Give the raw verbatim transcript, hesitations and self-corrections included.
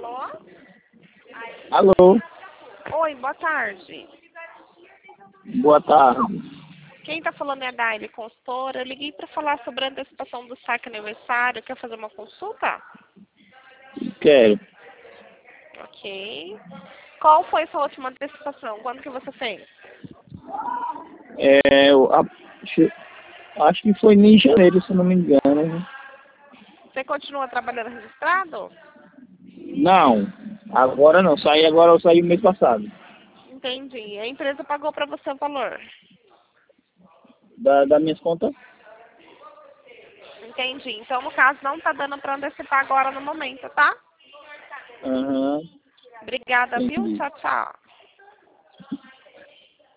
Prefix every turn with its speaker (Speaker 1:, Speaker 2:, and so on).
Speaker 1: Alô?
Speaker 2: Alô,
Speaker 1: Oi, boa tarde.
Speaker 2: boa tarde.
Speaker 1: Quem tá falando é a Daile, consultora. Eu liguei para falar sobre a antecipação do saque aniversário. Quer fazer uma consulta?
Speaker 2: Quero.
Speaker 1: Ok. Qual foi sua última antecipação? Quando que você fez?
Speaker 2: É, eu acho, acho que foi em janeiro, se não me engano.
Speaker 1: Você continua trabalhando registrado?
Speaker 2: Não, agora não. Saí agora, eu saí mês passado.
Speaker 1: Entendi. A empresa pagou para você o valor.
Speaker 2: Da, das minhas contas?
Speaker 1: Entendi. Então, no caso, não tá dando para antecipar agora no momento, tá?
Speaker 2: Aham,
Speaker 1: Obrigada, viu?
Speaker 2: entendi.
Speaker 1: Tchau, tchau.